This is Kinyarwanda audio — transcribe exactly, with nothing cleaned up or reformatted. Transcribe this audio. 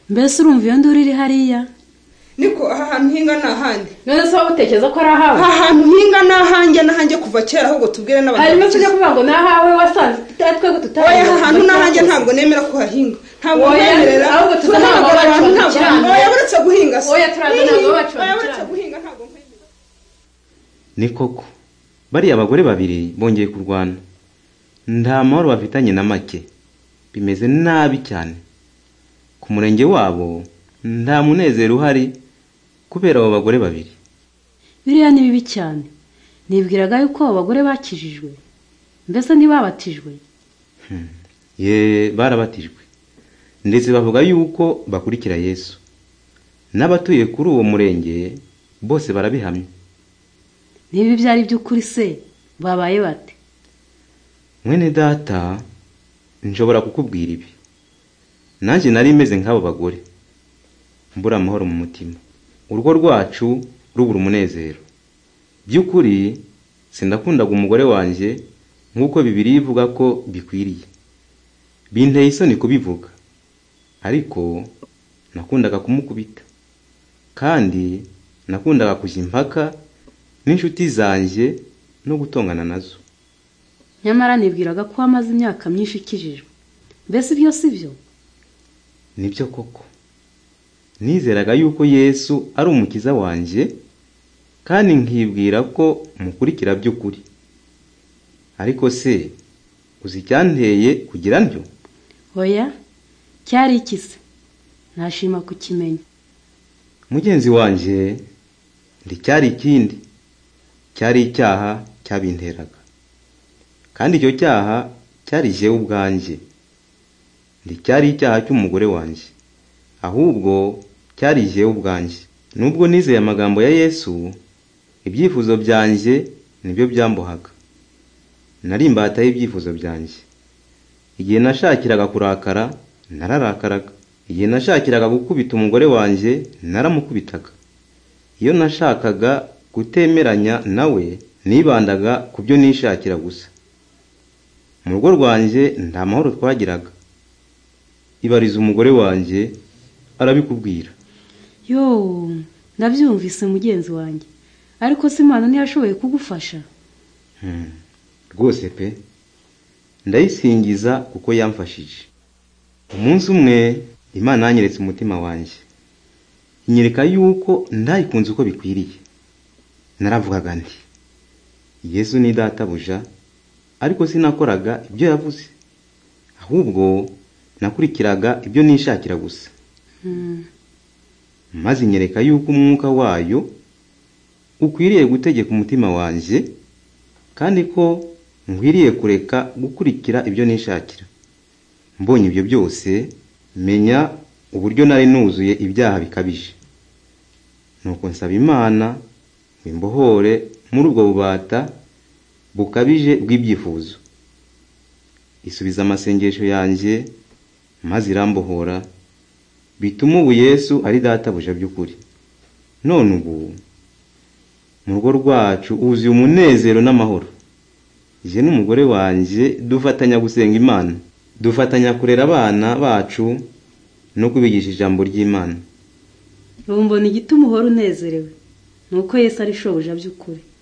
mbese urumva iyo nduru iri hariya? Niko aha hantu hinga nahandi. None se utekereza ko ari ahawe? Aha hantu hinga nahanjye nahanjye kuva kera ahubwo tubwire n'abantu. Harimo tujya kuvuga ngo nahawe wasanze twebwe tutari. Oya aha hantu nahanjye ntabwo nemera ko hahinga. Ntabwo nemerera. Ahubwo tuzanaga abantu ntabwo. Oya buretse guhinga. Oya turaza ntabwo bacu. Oya buretse guhinga ntabwo nkwemera. Ni koko bari abagore babiri bongeye kurwana. Nta mahoro bafitanye na make. Bimeze nabi cyane. Ku murenge wabo nta munezero uhari kubera abo bagore babiri. Biriya ni bibi cyane. Nibwiraga yuko abo bagore bakijijwe. Mbese ntibabatijwe? Hmm. Ye barabatijwe. Ndetse bavuga yuko bakurikira Yesu. N'abatuye kuri uwo murenge bose barabihamye. Nibi byari by'ukuri se babaye bate? Mwene data nshobora kukubwira ibi. Nanjye nari meze nk'abo bagore. Mbura amahoro mu mutima. Urugo rwacu rubura umunezero. By'ukuri sindakundaga umugore wanje nk'uko Bibiliya ivuga ko bikwiriye. Binteye isoni kubivuga. Ariko nakundaga kumukubita. Kandi nakundaga kujya impaka n'inshuti zanje no gutongana nazo. Nyamara nibwiraga ko amaze imyaka myinshi ikijijwe. Mbese ibyo si byo? Nibyo koko. Nizeraga yuko Yesu ari umukiza wanje kandi nkibwira ko mukurikira by'ukuri. Ariko se uzi cyanteye kugira ntyo? Oya, cyari ikise. Nashima kukimenya. Mugenzi wanje ndi cyari ikindi. Cyari icyaha cyabinteraga. Kandi icyo cyaha cyari jewe ubwanje. Ndi cyari icyaha cy'umugore wanje. Ahubwo cyari jewe ubwanje. Nubwo nizeye amagambo ya Yesu, ibyifuzo byanje nibyo byambohaga. Nari imbata y'ibyifuzo byanje. Igihe nashakiraga kurakara, nararakaraga. Igihe nashakiraga gukubita umugore wanje, naramukubitaga. Iyo nashakaga kutemeranya nawe, nibandaga kubyo nishakira gusa. Mu rugo rwanje nta mahoro twagiraga. Ibariza umugore wanje arabikubwira. Yo, ndabyumvise mugenzi wanjye. Ariko se Imana ntiyashoboye kugufasha? Hmm. Rwose pe. Ndayisingiza kuko yamfashije. Umunsi umwe Imana yanyeretse umutima wanje. Inyereka yuko ndayikunze uko bikwiriye. Naravugaga nti Yesu ni databuja, ariko sinakoraga ibyo yavuze. Ahubwo nakurikiraga ibyo nishakira gusa. Hmm. Maze inyereka yuko umwuka wayo ukwiriye gutegeka umutima wanje kandi ko nkwiriye kureka gukurikira ibyo nishakira. Mbonye ibyo byose menya uburyo nari nuzuye ibyaha bikabije. Nuko nsaba Imana imbohore muri ubwo bubata bukabije bw'ibyifuzo. Isubiza amasengesho yanje maze irambohora, bituma ubu Yesu ari databuja by'ukuri. None ubu mu rugo rwacu uzuye umunezero n'amahoro. Je n'umugore wanje dufatanya gusenga Imana, dufatanya kurera abana bacu no kubigisha ijambo ry'Imana. Ubu mbona igituma uhora unezerewe. Nuko Yesu ari shobuja by'ukuri.